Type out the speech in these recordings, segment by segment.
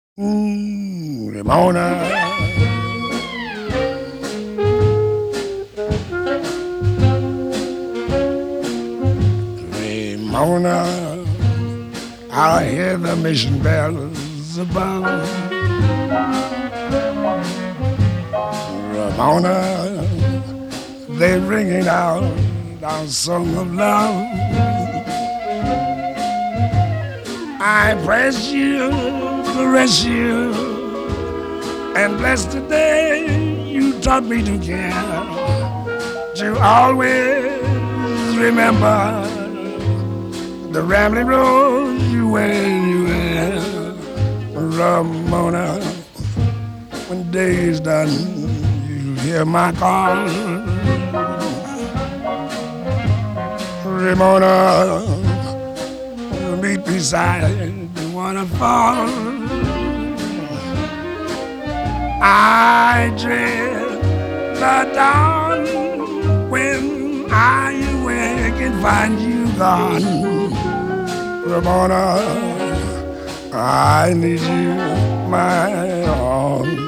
Ramona, Ramona, I hear the mission bells above. Ramona, they're ringing out our song of love. I praise you, caress you, and bless the day you taught me to care. To always remember the rambling road you went. Ramona, when day is done, you hear my call. Ramona, meet beside the waterfall. I dread the dawn when I awake and find you gone. Ramona, I need you, my own.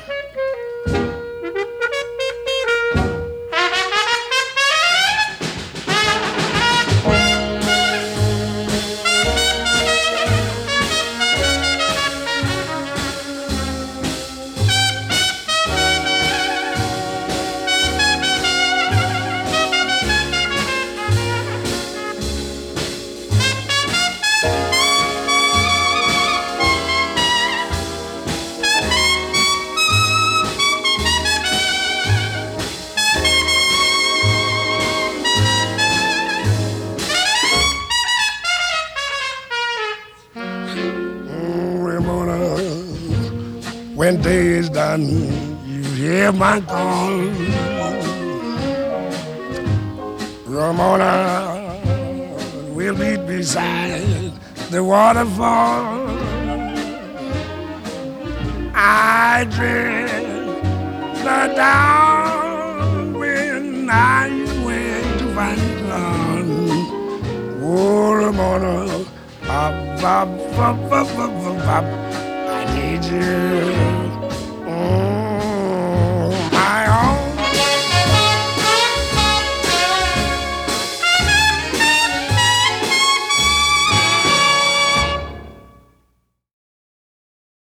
Ramona, when day is done, you hear my call. Ramona, we'll meet beside the waterfall. I dread the dawn when I wake to find you gone. Oh, Ramona, up, up, up, up, up, up, up. I need you.